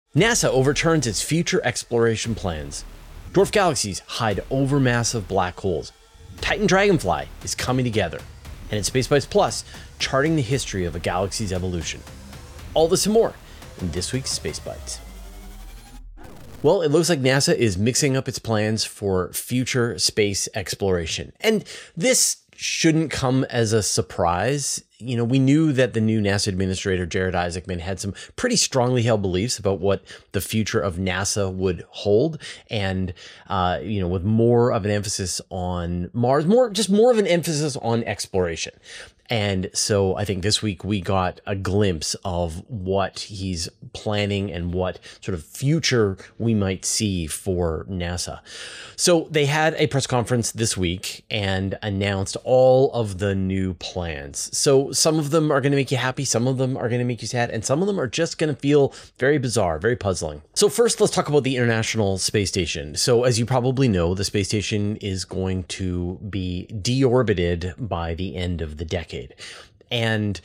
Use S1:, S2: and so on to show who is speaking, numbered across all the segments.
S1: NASA overturns its future exploration plans. Dwarf galaxies hide over massive black holes. Titan Dragonfly is coming together. And in Space Bites Plus, charting the history of a galaxy's evolution. All this and more in this week's Space Bites. Well, it looks like NASA is mixing up its plans for future space exploration. And this shouldn't come as a surprise. You know, we knew that the new NASA administrator, Jared Isaacman, had some pretty strongly held beliefs about what the future of NASA would hold. And, with more of an emphasis on Mars, more of an emphasis on exploration. And so I think this week we got a glimpse of what he's planning and what sort of future we might see for NASA. So they had a press conference this week and announced all of the new plans. So some of them are going to make you happy, some of them are going to make you sad, and some of them are just going to feel very bizarre, very puzzling. So first, let's talk about the International Space Station. So as you probably know, the space station is going to be deorbited by the end of the decade. And,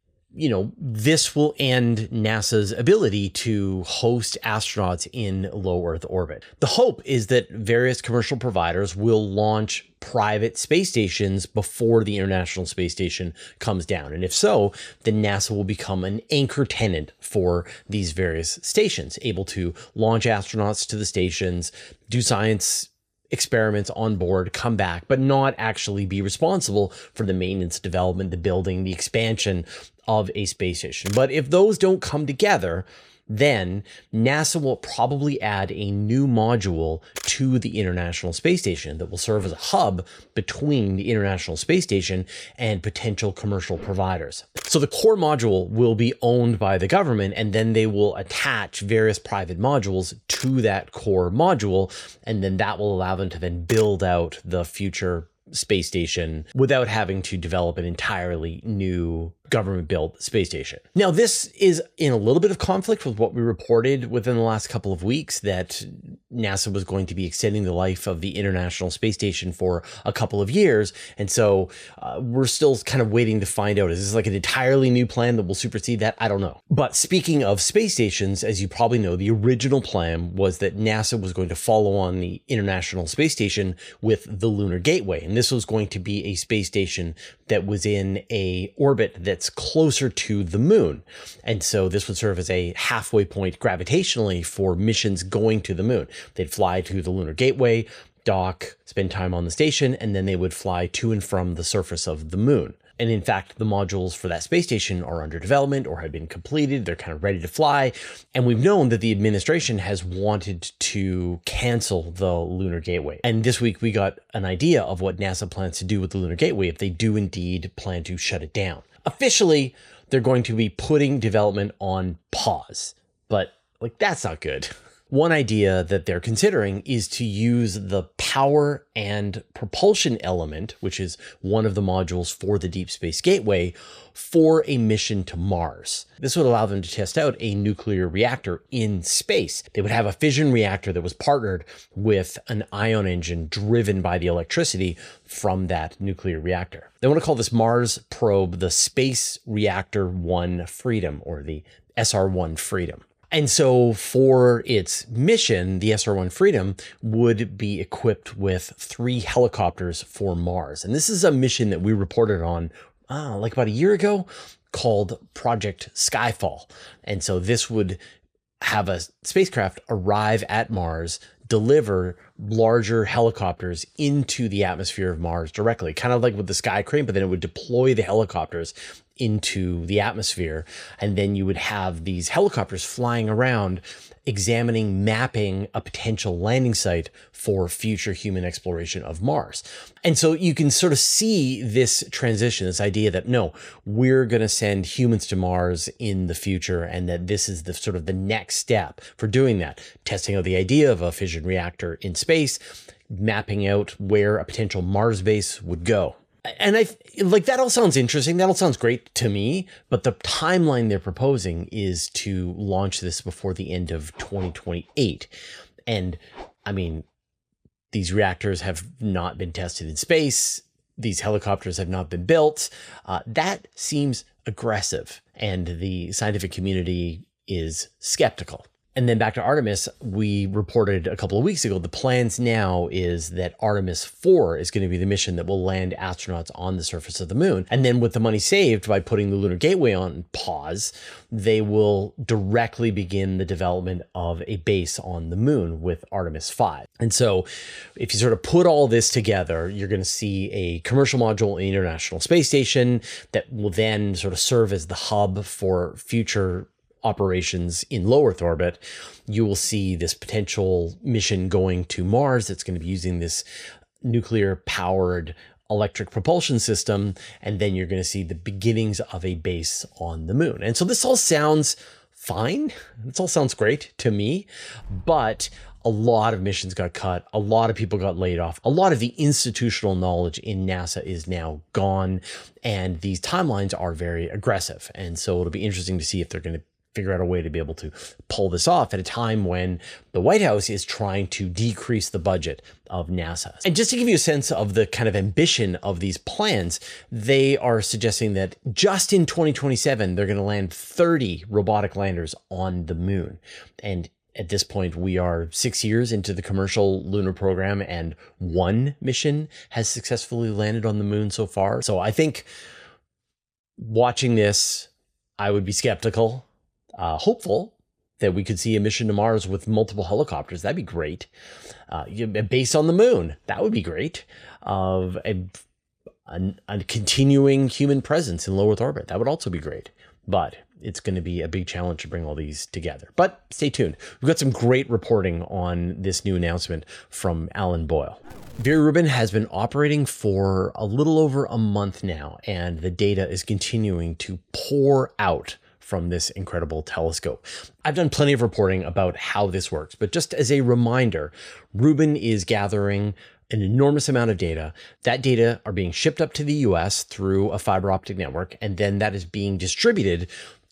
S1: this will end NASA's ability to host astronauts in low Earth orbit. The hope is that various commercial providers will launch private space stations before the International Space Station comes down. And if so, then NASA will become an anchor tenant for these various stations, able to launch astronauts to the stations, do science experiments on board, come back, but not actually be responsible for the maintenance, development, the building, the expansion of a space station. But if those don't come together, then NASA will probably add a new module to the International Space Station that will serve as a hub between the International Space Station and potential commercial providers. So the core module will be owned by the government, and then they will attach various private modules to that core module, and then that will allow them to then build out the future space station without having to develop an entirely new government-built space station. Now, this is in a little bit of conflict with what we reported within the last couple of weeks, that NASA was going to be extending the life of the International Space Station for a couple of years. And so we're still kind of waiting to find out, is this like an entirely new plan that will supersede that? I don't know. But speaking of space stations, as you probably know, the original plan was that NASA was going to follow on the International Space Station with the Lunar Gateway. And this was going to be a space station that was in a orbit that's closer to the moon. And so this would serve as a halfway point gravitationally for missions going to the moon. They'd fly to the Lunar Gateway, dock, spend time on the station, and then they would fly to and from the surface of the moon. And in fact, the modules for that space station are under development or have been completed. They're kind of ready to fly. And we've known that the administration has wanted to cancel the Lunar Gateway. And this week we got an idea of what NASA plans to do with the Lunar Gateway if they do indeed plan to shut it down. Officially, they're going to be putting development on pause. But that's not good. One idea that they're considering is to use the power and propulsion element, which is one of the modules for the Deep Space Gateway, for a mission to Mars. This would allow them to test out a nuclear reactor in space. They would have a fission reactor that was partnered with an ion engine driven by the electricity from that nuclear reactor. They want to call this Mars probe the Space Reactor 1 Freedom, or the SR-1 Freedom. And so for its mission, the SR-1 Freedom would be equipped with 3 helicopters for Mars. And this is a mission that we reported on about a year ago, called Project Skyfall. And so this would have a spacecraft arrive at Mars, deliver larger helicopters into the atmosphere of Mars directly, kind of like with the Sky Crane, but then it would deploy the helicopters into the atmosphere. And then you would have these helicopters flying around, examining, mapping a potential landing site for future human exploration of Mars. And so you can sort of see this transition, this idea that, no, we're going to send humans to Mars in the future, and that this is the sort of the next step for doing that. Testing out the idea of a fission reactor in space, mapping out where a potential Mars base would go. And that all sounds interesting. That all sounds great to me, but the timeline they're proposing is to launch this before the end of 2028. And I mean, these reactors have not been tested in space. These helicopters have not been built. That seems aggressive, and the scientific community is skeptical. And then back to Artemis, we reported a couple of weeks ago, the plans now is that Artemis 4 is going to be the mission that will land astronauts on the surface of the moon. And then with the money saved by putting the Lunar Gateway on pause, they will directly begin the development of a base on the moon with Artemis 5. And so if you sort of put all this together, you're going to see a commercial module in the International Space Station that will then sort of serve as the hub for future operations in low Earth orbit. You will see this potential mission going to Mars that's going to be using this nuclear powered electric propulsion system. And then you're going to see the beginnings of a base on the moon. And so this all sounds fine. This all sounds great to me, but a lot of missions got cut. A lot of people got laid off. A lot of the institutional knowledge in NASA is now gone. And these timelines are very aggressive. And so it'll be interesting to see if they're going to figure out a way to be able to pull this off at a time when the White House is trying to decrease the budget of NASA. And just to give you a sense of the kind of ambition of these plans, they are suggesting that just in 2027, they're going to land 30 robotic landers on the moon. And at this point, we are 6 years into the commercial lunar program, and one mission has successfully landed on the moon so far. So I think watching this, I would be skeptical. Hopeful that we could see a mission to Mars with multiple helicopters. That'd be great. Based on the moon, that would be great. Of a continuing human presence in low Earth orbit, that would also be great. But it's going to be a big challenge to bring all these together. But stay tuned. We've got some great reporting on this new announcement from Alan Boyle. Vera Rubin has been operating for a little over a month now, and the data is continuing to pour out from this incredible telescope. I've done plenty of reporting about how this works, but just as a reminder, Rubin is gathering an enormous amount of data. That data are being shipped up to the US through a fiber optic network, and then that is being distributed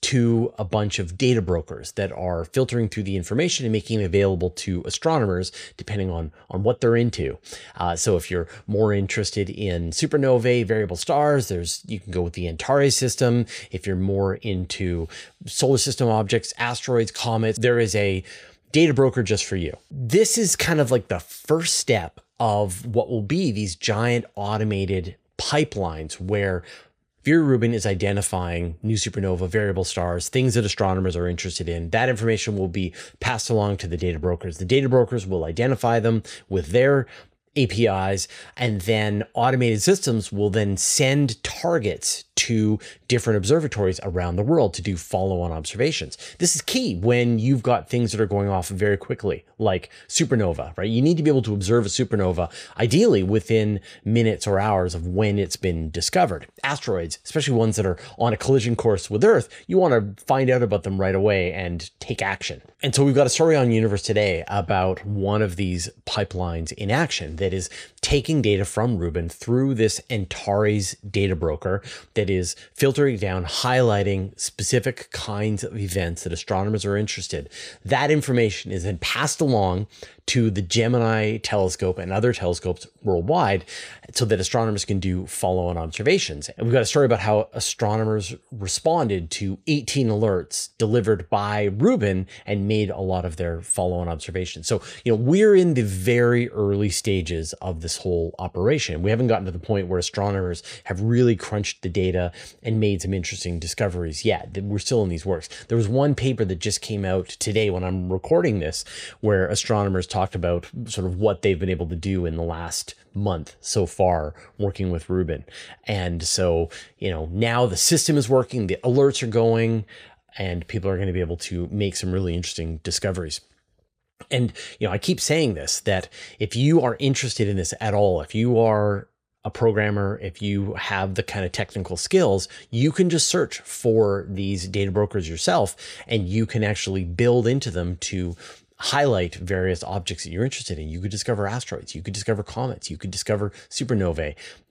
S1: to a bunch of data brokers that are filtering through the information and making it available to astronomers depending on what they're into. So if you're more interested in supernovae, variable stars, you can go with the Antares system. If you're more into solar system objects, asteroids, comets, there is a data broker just for you. This is kind of like the first step of what will be these giant automated pipelines where Vera Rubin is identifying new supernova, variable stars, things that astronomers are interested in. That information will be passed along to the data brokers. The data brokers will identify them with their APIs, and then automated systems will then send targets to different observatories around the world to do follow-on observations. This is key when you've got things that are going off very quickly, like supernova, right? You need to be able to observe a supernova, ideally within minutes or hours of when it's been discovered. Asteroids, especially ones that are on a collision course with Earth, you want to find out about them right away and take action. And so we've got a story on Universe Today about one of these pipelines in action that is taking data from Rubin through this Antares data broker that is filtering down, highlighting specific kinds of events that astronomers are interested. That information is then passed along to the Gemini telescope and other telescopes worldwide so that astronomers can do follow-on observations. And we've got a story about how astronomers responded to 18 alerts delivered by Rubin and made a lot of their follow-on observations. So, we're in the very early stages of this whole operation. We haven't gotten to the point where astronomers have really crunched the data and made some interesting discoveries yet. We're still in these works. There was one paper that just came out today when I'm recording this, where astronomers talked about sort of what they've been able to do in the last month so far working with Rubin. And so, now the system is working, the alerts are going, and people are going to be able to make some really interesting discoveries. And, I keep saying this, that if you are interested in this at all, if you are a programmer, if you have the kind of technical skills, you can just search for these data brokers yourself, and you can actually build into them to highlight various objects that you're interested in. You could discover asteroids, you could discover comets, you could discover supernovae.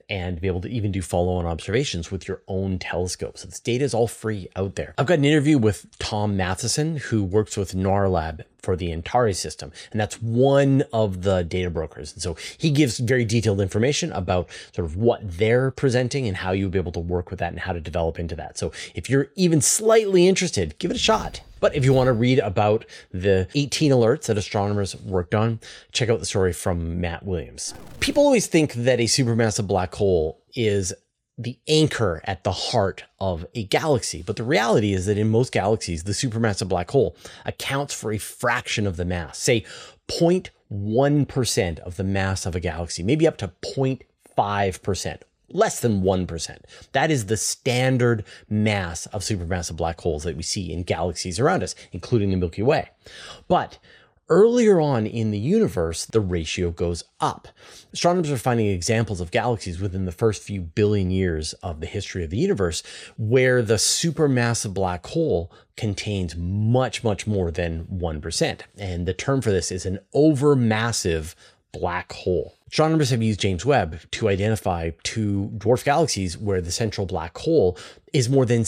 S1: and be able to even do follow-on observations with your own telescope. So this data is all free out there. I've got an interview with Tom Matheson, who works with NARLab for the Antares system, and that's one of the data brokers. And so he gives very detailed information about sort of what they're presenting and how you'll be able to work with that and how to develop into that. So if you're even slightly interested, give it a shot. But if you want to read about the 18 alerts that astronomers worked on, check out the story from Matt Williams. People always think that a supermassive black hole is the anchor at the heart of a galaxy. But the reality is that in most galaxies, the supermassive black hole accounts for a fraction of the mass, say 0.1% of the mass of a galaxy, maybe up to 0.5%. Less than 1%. That is the standard mass of supermassive black holes that we see in galaxies around us, including the Milky Way. But earlier on in the universe, the ratio goes up. Astronomers are finding examples of galaxies within the first few billion years of the history of the universe where the supermassive black hole contains much, much more than 1%. And the term for this is an overmassive black hole. Astronomers have used James Webb to identify two dwarf galaxies where the central black hole is more than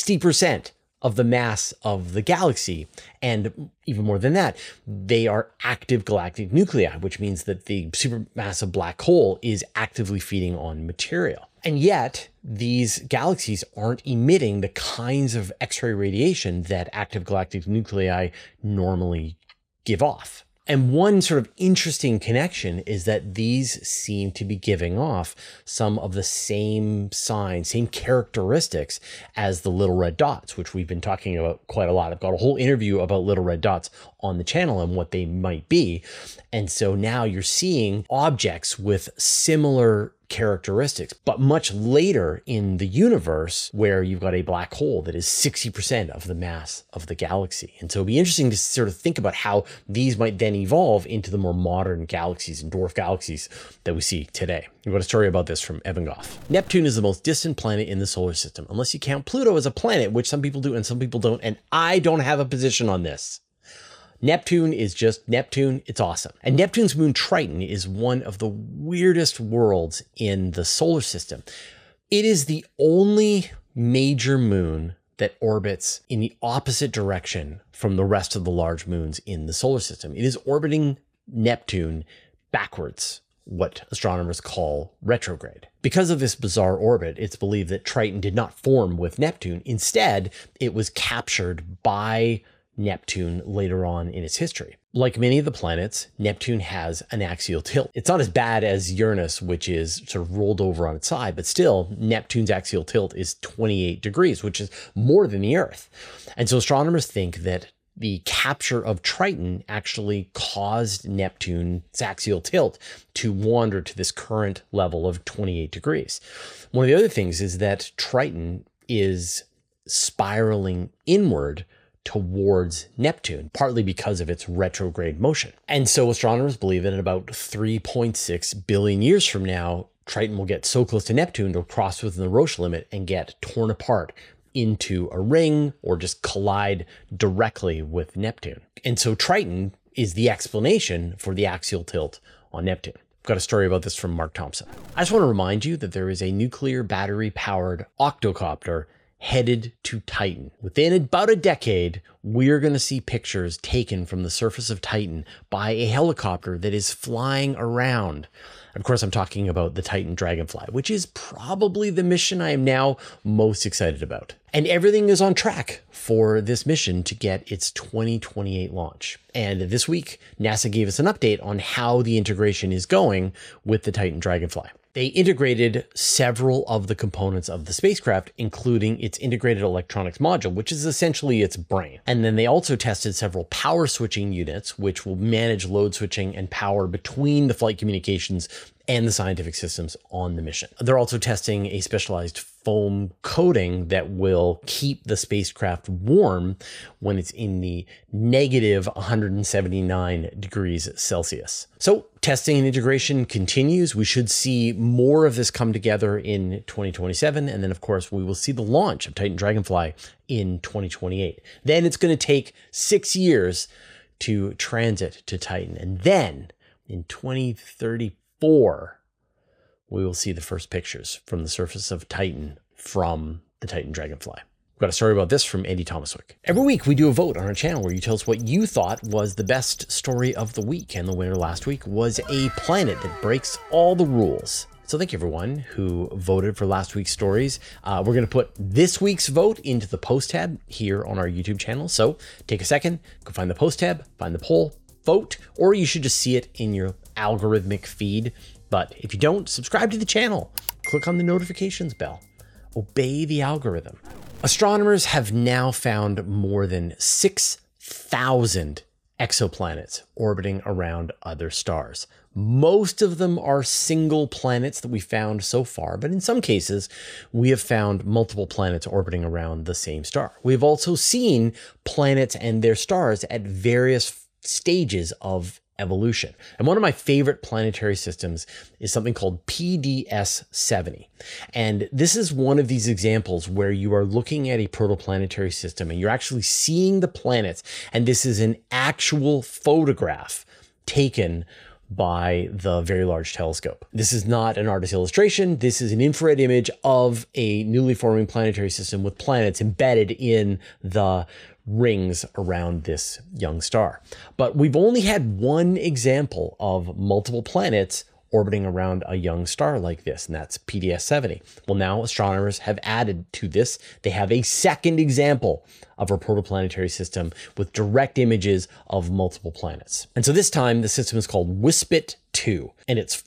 S1: 60% of the mass of the galaxy. And even more than that, they are active galactic nuclei, which means that the supermassive black hole is actively feeding on material. And yet, these galaxies aren't emitting the kinds of X-ray radiation that active galactic nuclei normally give off. And one sort of interesting connection is that these seem to be giving off some of the same signs, same characteristics as the little red dots, which we've been talking about quite a lot. I've got a whole interview about little red dots on the channel and what they might be. And so now you're seeing objects with similar characteristics, but much later in the universe where you've got a black hole that is 60% of the mass of the galaxy. And so it'll be interesting to sort of think about how these might then evolve into the more modern galaxies and dwarf galaxies that we see today. We've got a story about this from Evan Goff. Neptune is the most distant planet in the solar system, unless you count Pluto as a planet, which some people do and some people don't. And I don't have a position on this. Neptune is just Neptune. It's awesome. And Neptune's moon Triton is one of the weirdest worlds in the solar system. It is the only major moon that orbits in the opposite direction from the rest of the large moons in the solar system. It is orbiting Neptune backwards, what astronomers call retrograde. Because of this bizarre orbit, it's believed that Triton did not form with Neptune. Instead, it was captured by Neptune later on in its history. Like many of the planets, Neptune has an axial tilt. It's not as bad as Uranus, which is sort of rolled over on its side, but still, Neptune's axial tilt is 28 degrees, which is more than the Earth. And so astronomers think that the capture of Triton actually caused Neptune's axial tilt to wander to this current level of 28 degrees. One of the other things is that Triton is spiraling inward towards Neptune, partly because of its retrograde motion. And so astronomers believe that in about 3.6 billion years from now, Triton will get so close to Neptune to cross within the Roche limit and get torn apart into a ring or just collide directly with Neptune. And so Triton is the explanation for the axial tilt on Neptune. I've got a story about this from Mark Thompson. I just want to remind you that there is a nuclear battery-powered octocopter headed to Titan. Within about a decade, we're going to see pictures taken from the surface of Titan by a helicopter that is flying around. Of course, I'm talking about the Titan Dragonfly, which is probably the mission I am now most excited about. And everything is on track for this mission to get its 2028 launch. And this week, NASA gave us an update on how the integration is going with the Titan Dragonfly. They integrated several of the components of the spacecraft, including its integrated electronics module, which is essentially its brain. And then they also tested several power switching units, which will manage load switching and power between the flight communications and the scientific systems on the mission. They're also testing a specialized foam coating that will keep the spacecraft warm when it's in the negative 179 degrees Celsius. So testing and integration continues. We should see more of this come together in 2027. And then, of course, we will see the launch of Titan Dragonfly in 2028. Then it's going to take 6 years to transit to Titan. And then in 2034, we will see the first pictures from the surface of Titan from the Titan Dragonfly. We've got a story about this from Andy Thomaswick. Every week we do a vote on our channel where you tell us what you thought was the best story of the week. And the winner last week was a planet that breaks all the rules. So thank you everyone who voted for last week's stories. We're going to put this week's vote into the post tab here on our YouTube channel. So take a second, go find the post tab, find the poll, vote, or you should just see it in your algorithmic feed. But if you don't, subscribe to the channel, click on the notifications bell, obey the algorithm. Astronomers have now found more than 6,000 exoplanets orbiting around other stars. Most of them are single planets that we found so far, but in some cases, we have found multiple planets orbiting around the same star. We've also seen planets and their stars at various stages of evolution. And one of my favorite planetary systems is something called PDS-70. And this is one of these examples where you are looking at a protoplanetary system and you're actually seeing the planets. And this is an actual photograph taken by the Very Large Telescope. This is not an artist's illustration. This is an infrared image of a newly forming planetary system with planets embedded in the rings around this young star. But we've only had one example of multiple planets orbiting around a young star like this, and that's PDS-70. Well, now astronomers have added to this. They have a second example of a protoplanetary system with direct images of multiple planets. And so this time the system is called WISPIT 2, and it's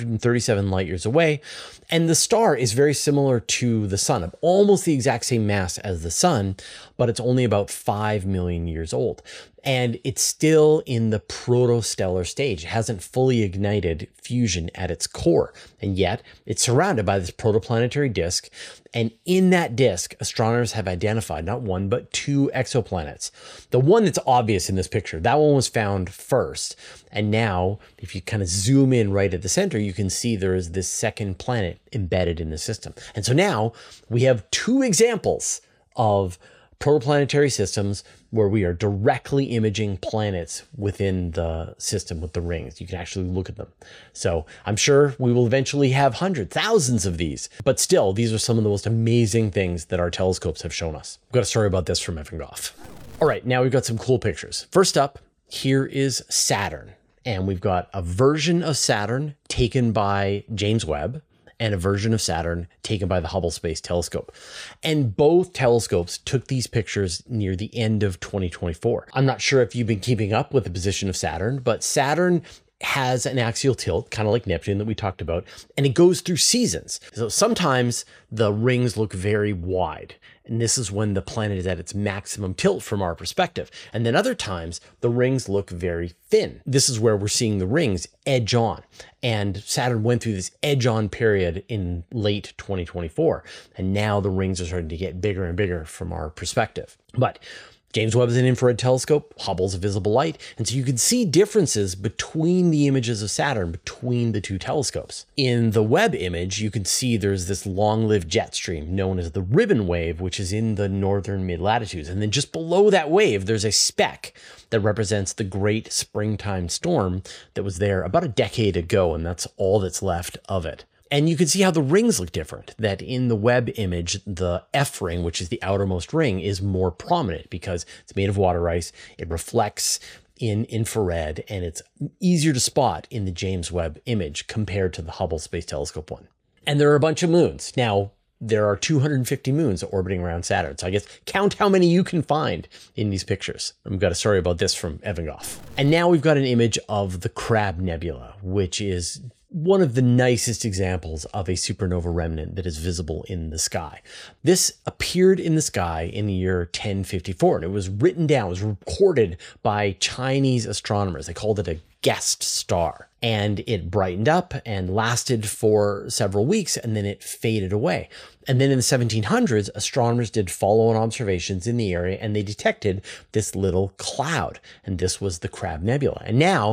S1: 437 light years away. And the star is very similar to the sun, of almost the exact same mass as the sun, but it's only about 5 million years old. And it's still in the protostellar stage. It hasn't fully ignited fusion at its core. And yet it's surrounded by this protoplanetary disk. And in that disk, astronomers have identified not one, but 2 exoplanets. The one that's obvious in this picture, that one was found first. And now, if you kind of zoom in right at the center, you can see there is this second planet embedded in the system. And so now we have 2 examples of protoplanetary systems where we are directly imaging planets within the system with the rings. You can actually look at them. So I'm sure we will eventually have hundreds, thousands of these, but still, these are some of the most amazing things that our telescopes have shown us. We've got a story about this from Evan Goff. All right, now we've got some cool pictures. First up, here is Saturn. And we've got a version of Saturn taken by James Webb and a version of Saturn taken by the Hubble Space Telescope. And both telescopes took these pictures near the end of 2024. I'm not sure if you've been keeping up with the position of Saturn, but Saturn has an axial tilt, kind of like Neptune that we talked about, and it goes through seasons. So sometimes the rings look very wide, and this is when the planet is at its maximum tilt from our perspective. And then other times the rings look very thin. This is where we're seeing the rings edge on. And Saturn went through this edge on period in late 2024. And now the rings are starting to get bigger and bigger from our perspective. But James Webb is an infrared telescope, Hubble's a visible light, and so you can see differences between the images of Saturn, between the 2 telescopes. In the Webb image, you can see there's this long-lived jet stream known as the ribbon wave, which is in the northern mid-latitudes. And then just below that wave, there's a speck that represents the great springtime storm that was there about a decade ago, and that's all that's left of it. And you can see how the rings look different, that in the Webb image, the F ring, which is the outermost ring, is more prominent because it's made of water ice. It reflects in infrared, and it's easier to spot in the James Webb image compared to the Hubble Space Telescope one. And there are a bunch of moons. Now, there are 250 moons orbiting around Saturn. So I guess count how many you can find in these pictures. We've got a story about this from Evan Goff. And now we've got an image of the Crab Nebula, which is one of the nicest examples of a supernova remnant that is visible in the sky. This appeared in the sky in the year 1054, and it was written down, it was recorded by Chinese astronomers. They called it a guest star, and it brightened up and lasted for several weeks, and then it faded away. And then in the 1700s, astronomers did follow-on observations in the area, and they detected this little cloud, and this was the Crab Nebula. And now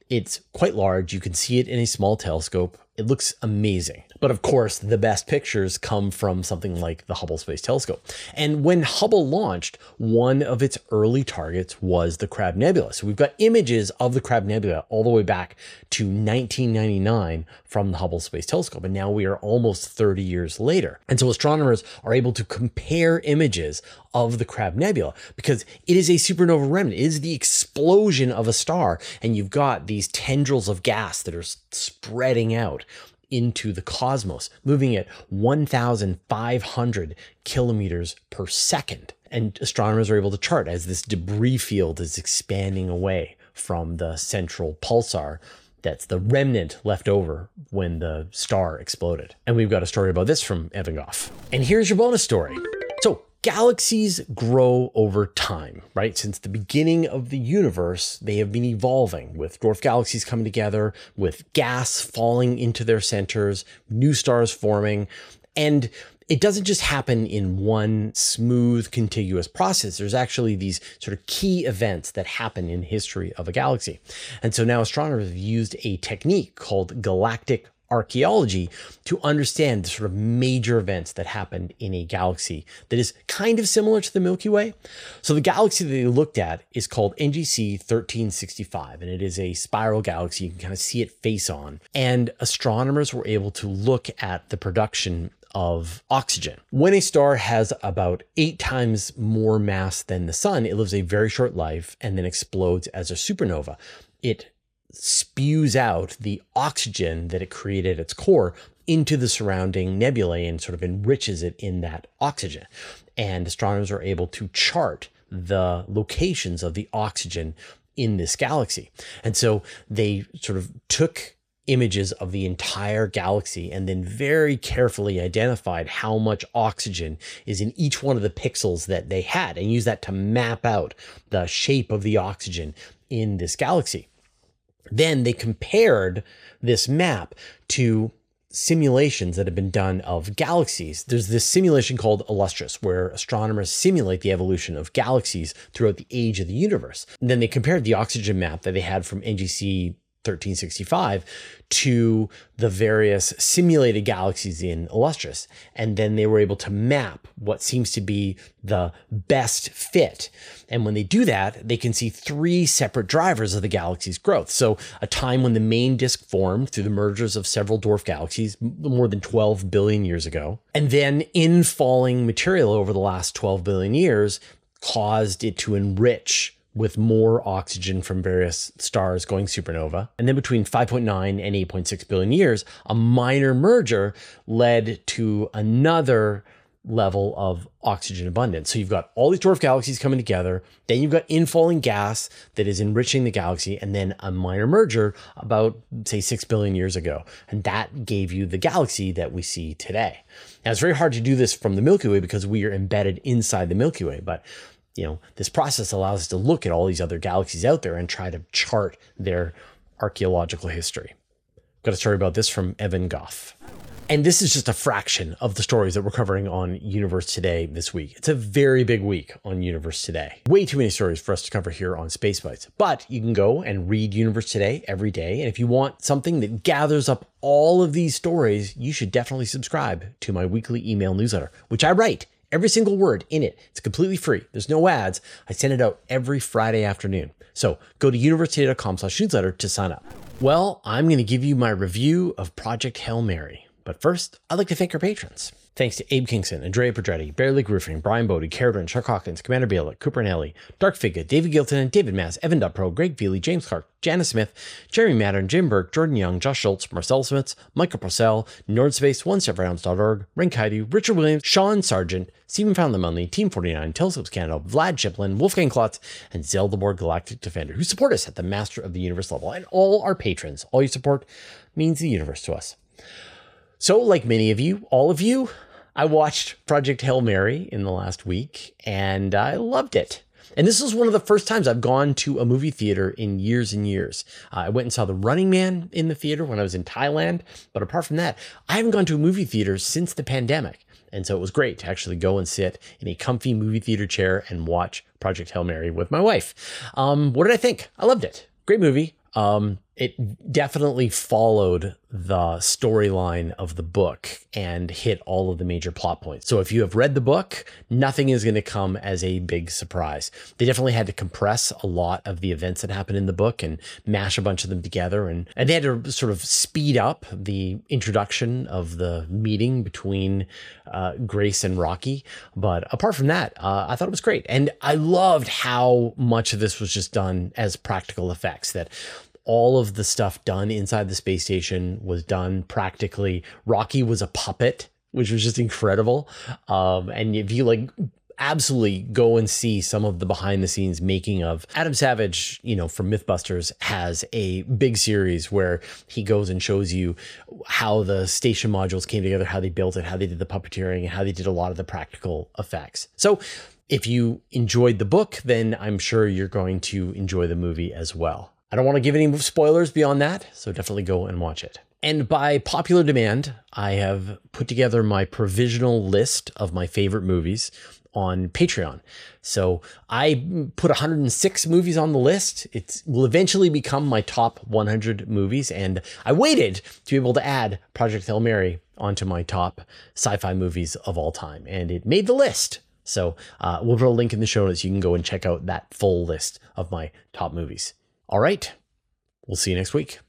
S1: It's quite large. You can see it in a small telescope. It looks amazing. But of course, the best pictures come from something like the Hubble Space Telescope. And when Hubble launched, one of its early targets was the Crab Nebula. So we've got images of the Crab Nebula all the way back to 1999 from the Hubble Space Telescope. And now we are almost 30 years later. And so astronomers are able to compare images of the Crab Nebula because it is a supernova remnant. It is the explosion of a star. And you've got these tendrils of gas that are spreading out into the cosmos, moving at 1,500 kilometers per second. And astronomers are able to chart as this debris field is expanding away from the central pulsar. That's the remnant left over when the star exploded. And we've got a story about this from Evan Goff. And here's your bonus story. So galaxies grow over time, right? Since the beginning of the universe, they have been evolving with dwarf galaxies coming together, with gas falling into their centers, new stars forming. And it doesn't just happen in one smooth, contiguous process. There's actually these sort of key events that happen in the history of a galaxy. And so now astronomers have used a technique called galactic archaeology to understand the sort of major events that happened in a galaxy that is kind of similar to the Milky Way. So the galaxy that they looked at is called NGC 1365, and it is a spiral galaxy. You can kind of see it face on. And astronomers were able to look at the production of oxygen. When a star has about 8 times more mass than the sun, it lives a very short life and then explodes as a supernova. It spews out the oxygen that it created at its core into the surrounding nebulae and sort of enriches it in that oxygen. And astronomers are able to chart the locations of the oxygen in this galaxy. And so they sort of took images of the entire galaxy and then very carefully identified how much oxygen is in each one of the pixels that they had and used that to map out the shape of the oxygen in this galaxy. Then they compared this map to simulations that have been done of galaxies. There's this simulation called Illustris, where astronomers simulate the evolution of galaxies throughout the age of the universe. And then they compared the oxygen map that they had from NGC 1365 to the various simulated galaxies in Illustris. And then they were able to map what seems to be the best fit. And when they do that, they can see 3 separate drivers of the galaxy's growth. So a time when the main disk formed through the mergers of several dwarf galaxies more than 12 billion years ago. And then infalling material over the last 12 billion years caused it to enrich with more oxygen from various stars going supernova. And then between 5.9 and 8.6 billion years, a minor merger led to another level of oxygen abundance. So you've got all these dwarf galaxies coming together, then you've got infalling gas that is enriching the galaxy, and then a minor merger about, say, 6 billion years ago. And that gave you the galaxy that we see today. Now, it's very hard to do this from the Milky Way because we are embedded inside the Milky Way, but this process allows us to look at all these other galaxies out there and try to chart their archaeological history. Got a story about this from Evan Goff. And this is just a fraction of the stories that we're covering on Universe Today this week. It's a very big week on Universe Today. Way too many stories for us to cover here on Space Bites. But you can go and read Universe Today every day. And if you want something that gathers up all of these stories, you should definitely subscribe to my weekly email newsletter, which I write. Every single word in it. It's completely free. There's no ads. I send it out every Friday afternoon. So go to universetoday.com/newsletter to sign up. Well, I'm going to give you my review of Project Hail Mary. But first, I'd like to thank our patrons. Thanks to Abe Kingston, Andrea Pedretti, Barry Lake Roofing, Brian Bodie, Caradon, Chuck Hawkins, Commander Bielek, Cooper Nelly, Dark Figure, David Gilton, and David Mass, Evan.pro, Greg Feely, James Clark, Janice Smith, Jeremy Mattern, Jim Burke, Jordan Young, Josh Schultz, Marcel Smith, Michael Purcell, Nordspace, OneStepRounds.org, Ren Kaidu, Richard Williams, Sean Sargent, Stephen Foundlemonley, Team 49, Telescopes Canada, Vlad Chiplin, Wolfgang Klotz, and Zeldaborg Galactic Defender, who support us at the Master of the Universe level, and all our patrons. All your support means the universe to us. So, like many of you, all of you, I watched Project Hail Mary in the last week, and I loved it. And this was one of the first times I've gone to a movie theater in years and years. I went and saw The Running Man in the theater when I was in Thailand, but apart from that, I haven't gone to a movie theater since the pandemic. And so it was great to actually go and sit in a comfy movie theater chair and watch Project Hail Mary with my wife. What did I think? I loved it. Great movie. it definitely followed the storyline of the book and hit all of the major plot points. So if you have read the book, nothing is going to come as a big surprise. They definitely had to compress a lot of the events that happened in the book and mash a bunch of them together. And they had to sort of speed up the introduction of the meeting between Grace and Rocky. But apart from that, I thought it was great. And I loved how much of this was just done as practical effects, that all of the stuff done inside the space station was done practically. Rocky was a puppet, which was just incredible. And if you absolutely go and see some of the behind the scenes making of, Adam Savage, from Mythbusters, has a big series where he goes and shows you how the station modules came together, how they built it, how they did the puppeteering, and how they did a lot of the practical effects. So if you enjoyed the book, then I'm sure you're going to enjoy the movie as well. I don't want to give any spoilers beyond that, so definitely go and watch it. And by popular demand, I have put together my provisional list of my favorite movies on Patreon. So I put 106 movies on the list. It will eventually become my top 100 movies. And I waited to be able to add Project Hail Mary onto my top sci-fi movies of all time. And it made the list. So we'll put a link in the show notes. You can go and check out that full list of my top movies. All right. We'll see you next week.